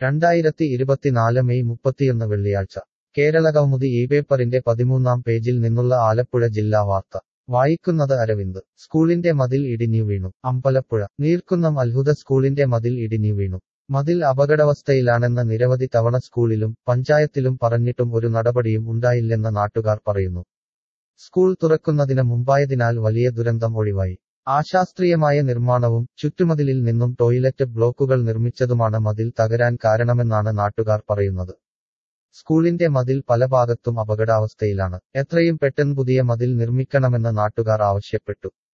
2024 May 31 വെള്ളിയാഴ്ച കേരളകൗമുദി ഈ പേപ്പറിന്റെ 13-ാം പേജിൽ നിന്നുള്ള ആലപ്പുഴ ജില്ലാ വാർത്ത വായിക്കുന്നത് അരവിന്ദ്. സ്കൂളിന്റെ മതിൽ ഇടിഞ്ഞു വീണു. അമ്പലപ്പുഴ. നീർക്കുന്നം അത്ഭുത സ്കൂളിന്റെ മതിൽ ഇടിഞ്ഞു വീണു. മതിൽ അപകടാവസ്ഥയിലാണെന്ന് നിരവധി തവണ സ്കൂളിലും പഞ്ചായത്തിലും പറഞ്ഞിട്ടും ഒരു നടപടിയും ഉണ്ടായില്ലെന്ന് നാട്ടുകാർ പറയുന്നു. സ്കൂൾ തുറക്കുന്നതിന് മുമ്പായതിനാൽ വലിയ ദുരന്തം ഒഴിവായി. അശാസ്ത്രീയമായ നിർമ്മാണവും ചുറ്റുമതിലിൽ നിന്നും ടോയ്ലറ്റ് ബ്ലോക്കുകൾ നിർമ്മിച്ചതുമാണ് മതിൽ തകരാൻ കാരണമെന്നാണ് നാട്ടുകാർ പറയുന്നത്. സ്കൂളിന്റെ മതിൽ പല ഭാഗത്തും അപകടാവസ്ഥയിലാണ്. എത്രയും പെട്ടെന്ന് പുതിയ മതിൽ നിർമ്മിക്കണമെന്ന് നാട്ടുകാർ ആവശ്യപ്പെട്ടു.